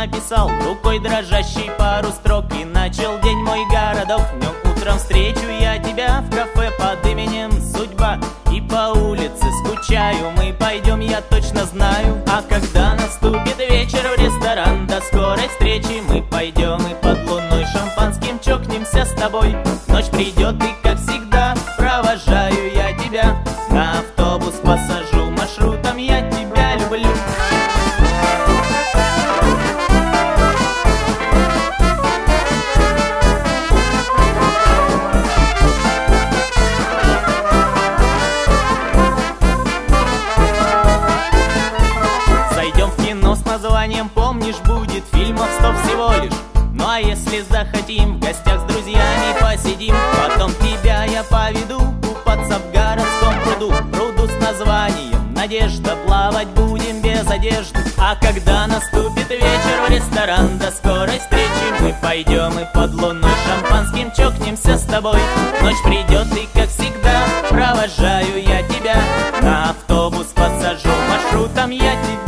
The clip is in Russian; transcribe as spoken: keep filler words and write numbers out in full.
написал рукой дрожащей пару строк, и начал день мой городок. В нем утром встречу я тебя в кафе под именем Судьба, и по улице скучаю мы пойдем, я точно знаю. А когда наступит вечер, в ресторан, до скорой встречи мы пойдем, и под луной шампанским чокнемся с тобой. Ночь придет, и как всегда провожаю я тебя, на автобус посажу маршрутом, я тебя люблю. Зайдем в кино с названием, помнишь, будет фильмов сто всего лишь. Ну а если захотим, в гостях с друзьями посидим, потом тебя я поведу купаться в городском пруду, пруду с названием Надежда, плавать будем без одежды. А когда наступит вечер, в ресторан, до скорой встречи мы пойдем, и под луной шампанским чокнемся с тобой. Ночь придет, и как всегда провожаю я тебя, на автобус посажу маршрутом, я тебя